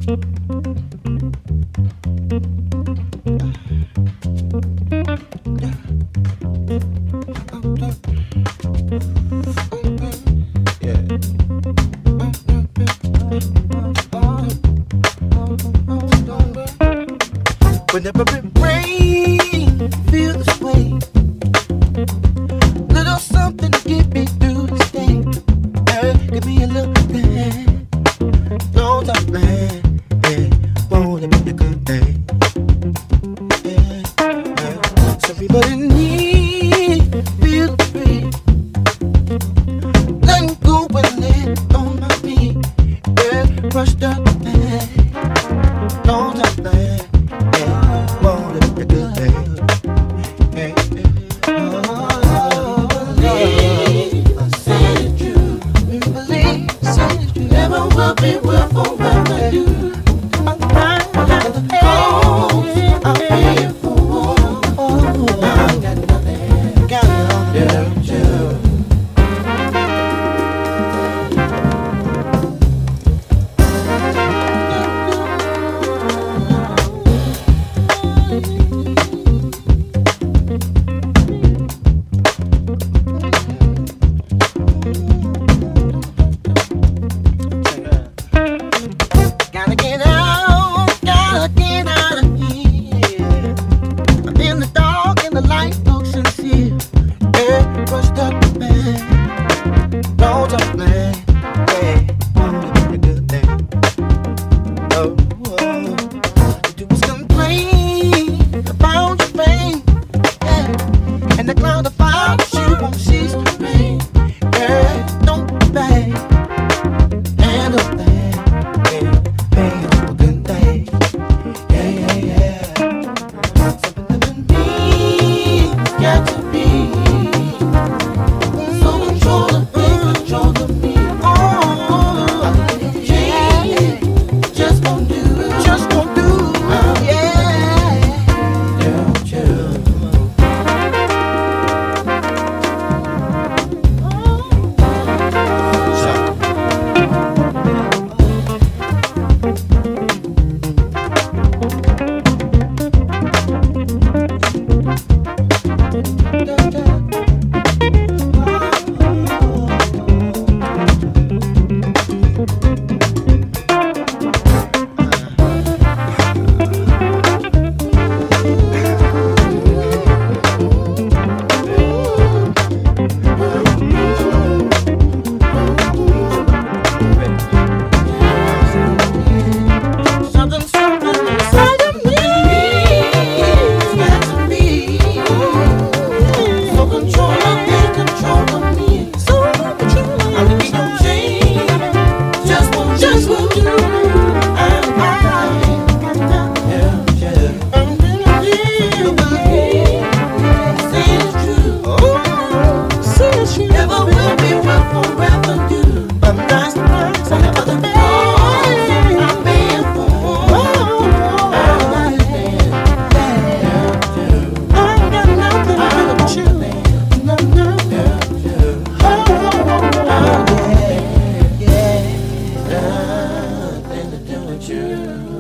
Whenever it rains, feel this way. Little something to get me through this day. Give me a little thing. Don't stop playing. Won't it be a good day? Some people in need feel free. Letting go and let on my feet. Brushed up the pain. Don't stop playing. Won't it be a good day? Never will be will forever do. I'm paying for I got nothing, got nothing to do. Gotta get out of here. I'm in the dark and the light looks sincere. Brushed up the bed, don't stop playing. Won't it be a good day? Oh, you do is complain about your pain, and the cloud of fire you won't cease to rain. Don't be bad, and a bad. Got to be so control of me. Yeah, just gon' do, yeah. Don't you? Never will be will forever do. But that's another I'm paying for. I got nothing but you. Nothing to do with you.